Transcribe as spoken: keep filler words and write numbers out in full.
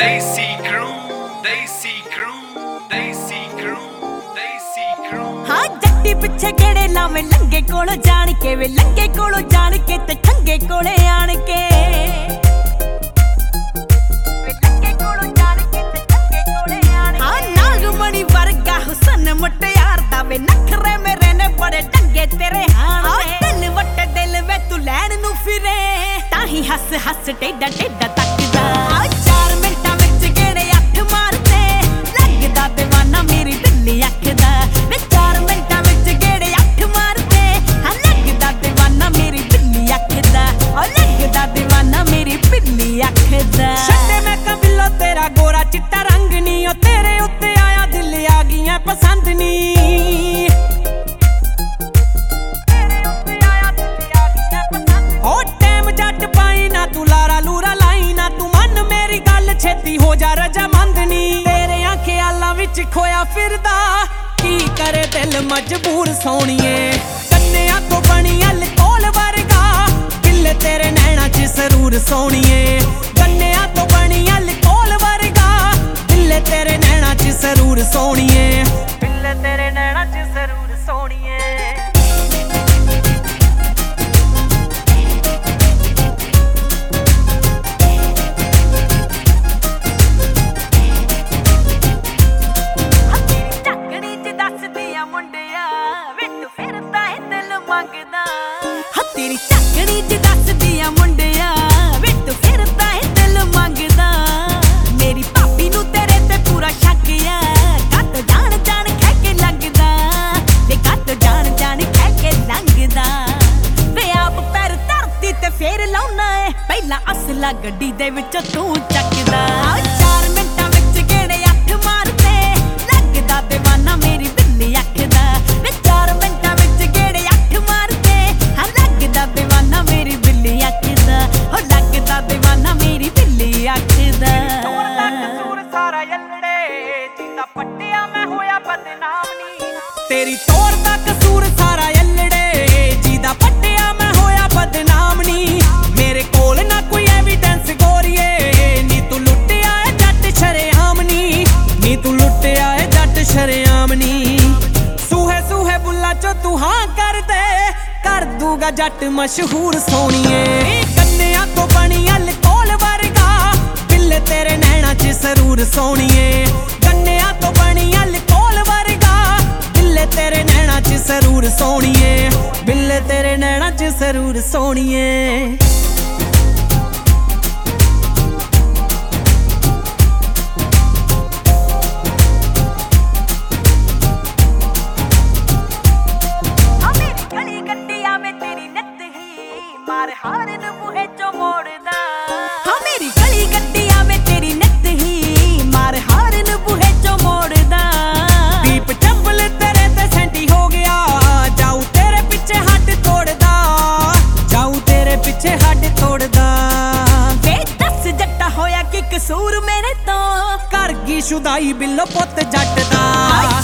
Desi crew, Desi crew, Desi crew, Desi crew। हाँ जट्टी पिछे गेड़े लावे लंगे कोलो जान के वे लंगे कोलो जान के ते ठंगे कोले आन के वे लंगे कोलो जान के ते ठंगे कोले आन के। हाँ नागमणि वर्गा हुसन मुटियार दा वे नखरे मेरे ने बड़े टंगे तेरे हान के। दिल वट्टे दिल वे तू लैन नू फिरे ताही हस हस टेढ़ा टेढ़ा तकदा। चार मिंटां विच गेड़े अठ मारदे लगदा दीवाना मेरी बिल्ली अख दा। वे चार मिंटां विच गेड़े अठ मारदे हां लगदा दीवाना मेरी बिल्ली अख दा। ओ लगदा दीवाना मेरी बिल्ली अख दा। छड्डे मैं कबिलो तेरा गोरा चिट्टा रंग नी ओ तेरे उत्ते आया दिल आ गईयां पसंद नी। छेती हो जा रजामंद नी तेरे ख्यालां विच खोया फिरदा की करे दिल मजबूर सोहणीए। कन्निया तो बनी अलकोल वर्गा दिल तेरे नैना च सरूर सोहणीए। कन्निया तो बनी अलकोल वर्गा दिल तेरे नैना च सरूर सोहणीए। दिल तेरे नैना च सरूर सोहणीए। तेरी झकड़ी च दसदिया मुंडिया वे तू फिरदा है दिल मंगदा। मेरी भाभी नू तेरे ते पूरा शक आ कत जान जान कह के लगदा वे कत जान जान कह के लंघदा। वे आप पैर धरती ते फेर लाउना है पहला असला गड्डी दे विच तू चकदा। चार मिंटां विच गेड़े अठ मारदे लगदा दीवाना मेरी बिल्ली अख दा। वे चार मिंटां विच गेड़े अठ मारदे हां लगदा दीवाना मेरी बिल्ली अख दा। हो लगदा दीवाना मेरी बिल्ली अख दा। तोर दा कसूर सारा यल्लड़े जिंदा पट्टिया मैं होया बदनाम नी। तेरी तोर दा कसूर सारा यल्लड़े जिंदा पट्टिया मैं होया बदनाम नी। मेरे कोल ना कोई एविडेंस गोरिए नी तू लुटिया है जट शरेआम नी। नी तू लुटिया है जट शरेआम नी। सूहे सूहे बुल्ला चो तू हाँ कर दे कर दूगा जट मशहूर सोहणीए। कन्निया तो बनी अलकोल वर्गा दिल तेरे नैना च सरूर सोहणीए। कन्निया तो बनी अलकोल वर्गा दिल तेरे नैना च सरूर सोहणीए। बिल्ले तेरे नैना च सरूर सोहणीए। मार हारन मुहे चो मोड़दा। हाँ मेरी गली गड्डी आवे तेरी नित ही मार हारन बुहे चो मोड़दा। दीप चंबल तेरे ते सेंटी हो गया जाऊ तेरे पीछे हट तोड़दा। जाऊ तेरे पीछे हट तोड़दा। वे दस जट्टा होया कि कसूर मेरे तो कर गई शुदाई बिल्लो पुत जट दा।